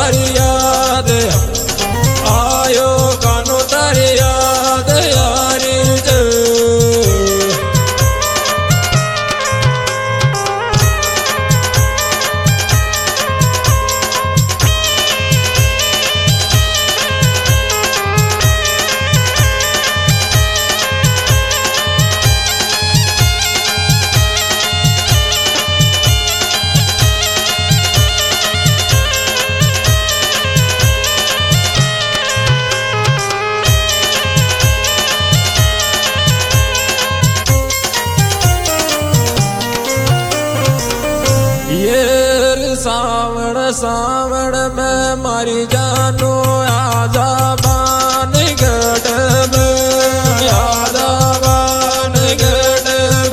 तारी याद आयो कानू तारी याद यारी सावण सावण में मारी जानो आजा बान गढ़ में आजा बान गढ़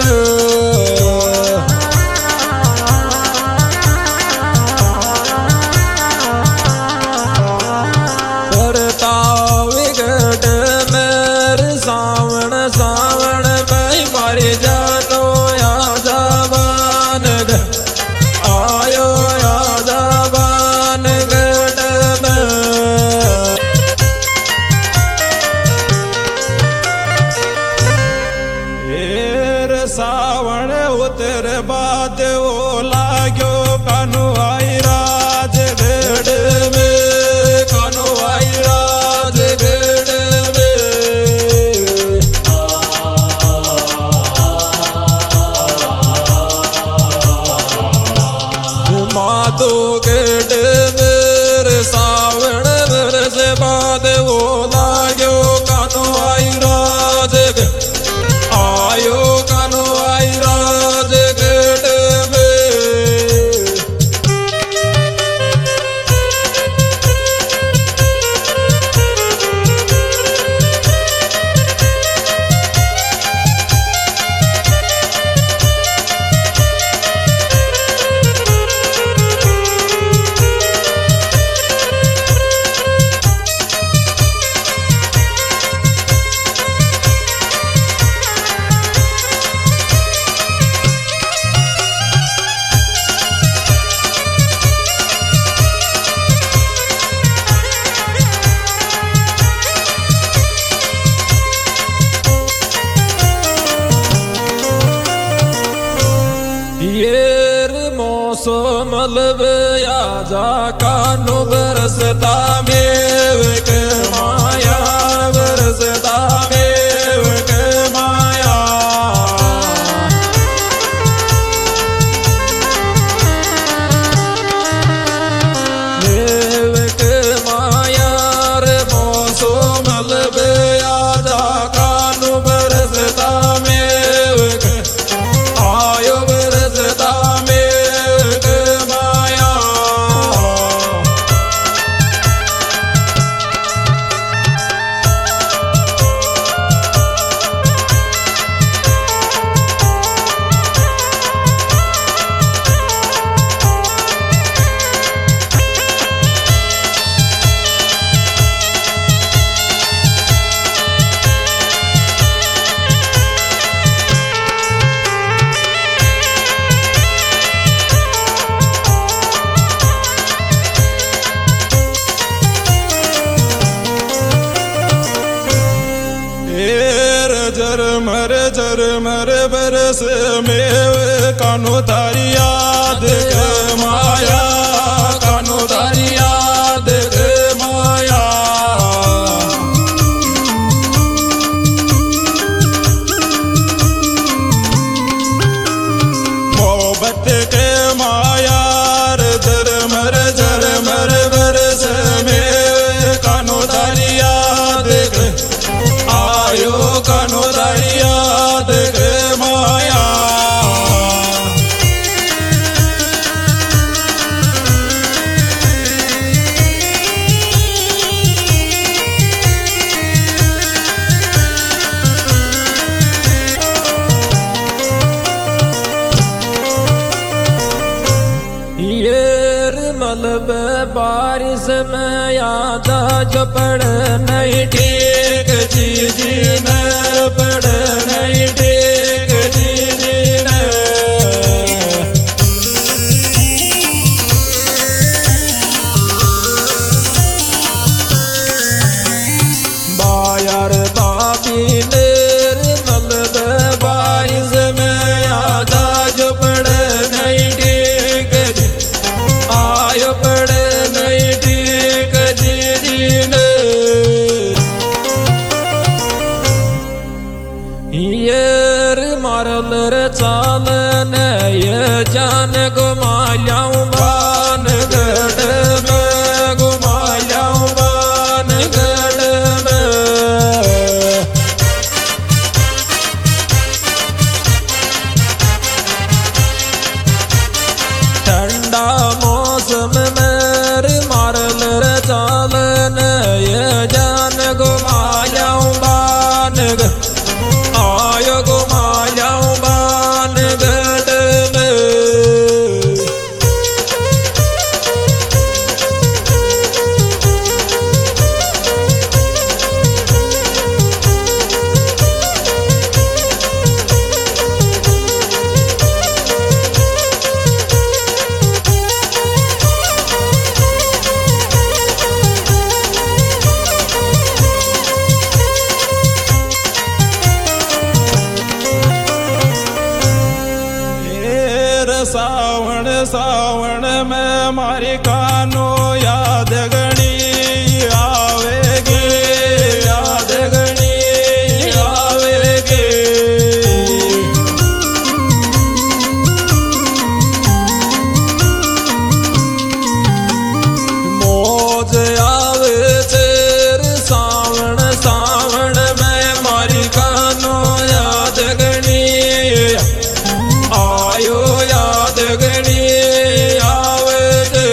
परताव गढ़ में सावण सावण में मारी जानो आजा बान आयो सावण उतर बाद वो लाग्यो कानू आई राज गढ़ में कानू आई राज गढ़ में माधो गढ़ मेरे सावण बरस बाद वो लाग्यो कानू आई राज आयो कानू आई राज गढ़ में मलब आजा कानू बरसता मेव के माया बरसता मेव के माया मेव के माया रे मोसो मलब आजा कानू बरसता मेव के आयो बरसता झरमर बरस मेव कानू तारी याद माया कानू तारी याद माया मोहब्बत के माया झरमर बरस मेव कानू तारी याद आयो कानू तारी याद माया मलब बारिश में याद जो पड़ नहीं ठीक जी न पड़ नहीं ठीक जी न जान घुमा लाऊं बानगढ़ में, घुमा लाऊं बानगढ़ में। ठंडा मौसम मेरी मारल रे चालन, ये जान घुमा लाऊं बानगढ़, आयो घुमा लाऊं बानगढ़ में। सावण सावण में मारी कानो याद गणी आवेगी, याद गणी आवेगी। मौज आवे तेरे सावण सावण में मारी कानो याद गणी आयो, याद गणी आवे दे।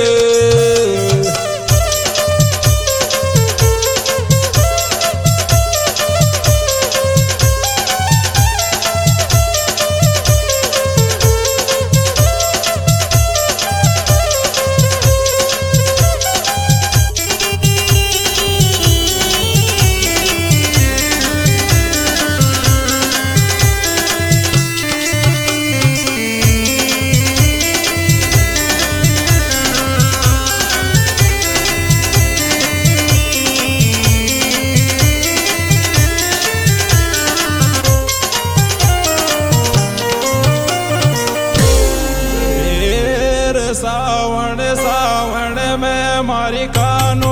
सावण सावण में मारी कानो